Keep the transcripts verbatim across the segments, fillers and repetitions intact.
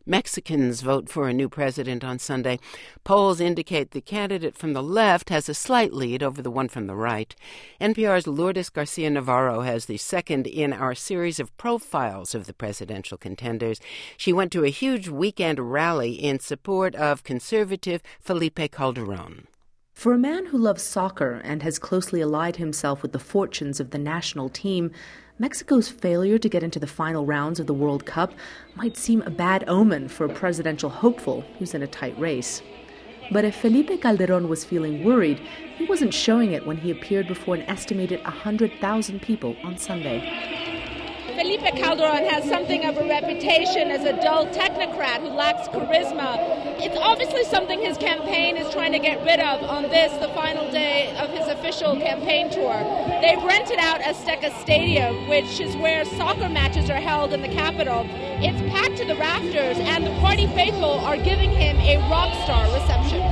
Mexicans vote for a new president on Sunday. Polls indicate the candidate from the left has a slight lead over the one from the right. N P R's Lourdes Garcia Navarro has the second in our series of profiles of the presidential contenders. She went to a huge weekend rally in support of conservative Felipe Calderón. For a man who loves soccer and has closely allied himself with the fortunes of the national team, Mexico's failure to get into the final rounds of the World Cup might seem a bad omen for a presidential hopeful who's in a tight race. But if Felipe Calderón was feeling worried, he wasn't showing it when he appeared before an estimated one hundred thousand people on Sunday. Felipe Calderón has something of a reputation as a dull technocrat who lacks charisma. It's obviously something his campaign is trying to get rid of on this, the final day of his official campaign tour. They've rented out Azteca Stadium, which is where soccer matches are held in the capital. It's packed to the rafters, and the party faithful are giving him a rock star reception.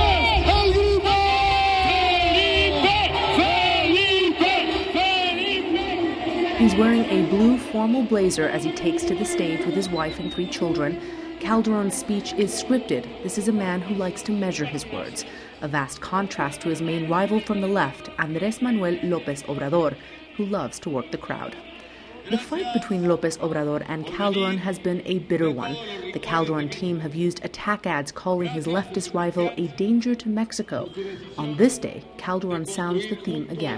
He's wearing a blue formal blazer as he takes to the stage with his wife and three children. Calderón's speech is scripted. This is a man who likes to measure his words, a vast contrast to his main rival from the left, Andrés Manuel López Obrador, who loves to work the crowd. The fight between López Obrador and Calderón has been a bitter one. The Calderón team have used attack ads calling his leftist rival a danger to Mexico. On this day, Calderón sounds the theme again.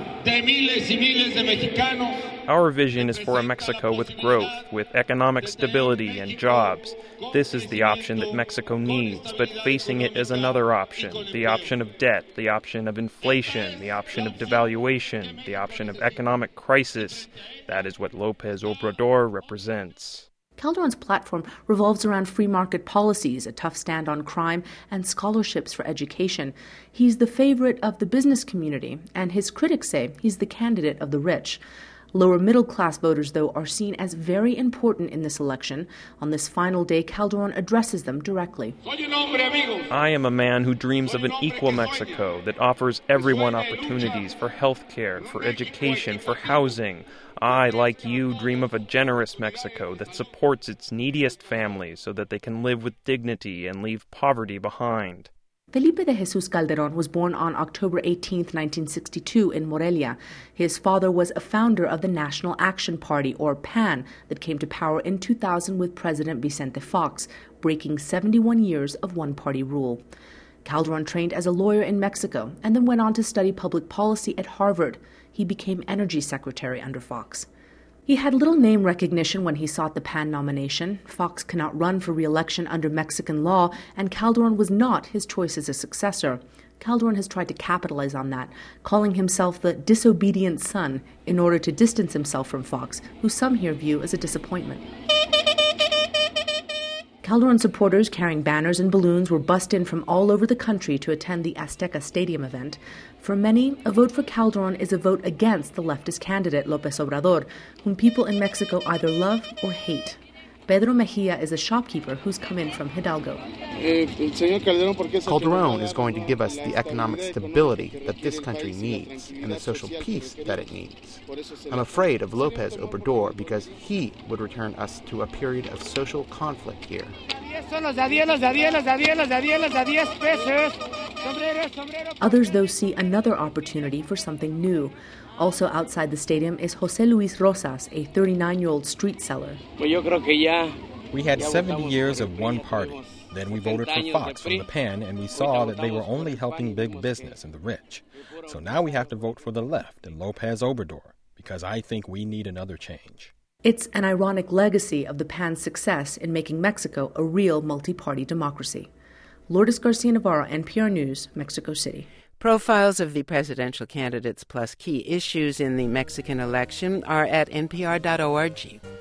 Our vision is for a Mexico with growth, with economic stability and jobs. This is the option that Mexico needs, but facing it is another option, the option of debt, the option of inflation, the option of devaluation, the option of economic crisis. That is what López Obrador represents. Calderón's platform revolves around free market policies, a tough stand on crime, and scholarships for education. He's the favorite of the business community, and his critics say he's the candidate of the rich. Lower middle-class voters, though, are seen as very important in this election. On this final day, Calderón addresses them directly. I am a man who dreams of an equal Mexico that offers everyone opportunities for health care, for education, for housing. I, like you, dream of a generous Mexico that supports its neediest families so that they can live with dignity and leave poverty behind. Felipe de Jesus Calderón was born on October eighteenth, nineteen sixty-two in Morelia. His father was a founder of the National Action Party, or PAN, that came to power in two thousand with President Vicente Fox, breaking seventy-one years of one-party rule. Calderón trained as a lawyer in Mexico and then went on to study public policy at Harvard. He became Energy Secretary under Fox. He had little name recognition when he sought the PAN nomination. Fox cannot run for re-election under Mexican law, and Calderón was not his choice as a successor. Calderón has tried to capitalize on that, calling himself the disobedient son in order to distance himself from Fox, who some here view as a disappointment. Calderón supporters carrying banners and balloons were bussed in from all over the country to attend the Azteca Stadium event. For many, a vote for Calderón is a vote against the leftist candidate, López Obrador, whom people in Mexico either love or hate. Pedro Mejia is a shopkeeper who's come in from Hidalgo. Calderón is going to give us the economic stability that this country needs and the social peace that it needs. I'm afraid of López Obrador because he would return us to a period of social conflict here. Others, though, see another opportunity for something new. Also outside the stadium is José Luis Rosas, a thirty-nine-year-old street seller. We had seventy years of one party. Then we voted for Fox from the PAN, and we saw that they were only helping big business and the rich. So now we have to vote for the left and López Obrador, because I think we need another change. It's an ironic legacy of the PAN's success in making Mexico a real multi-party democracy. Lourdes Garcia Navarro, N P R News, Mexico City. Profiles of the presidential candidates plus key issues in the Mexican election are at N P R dot org.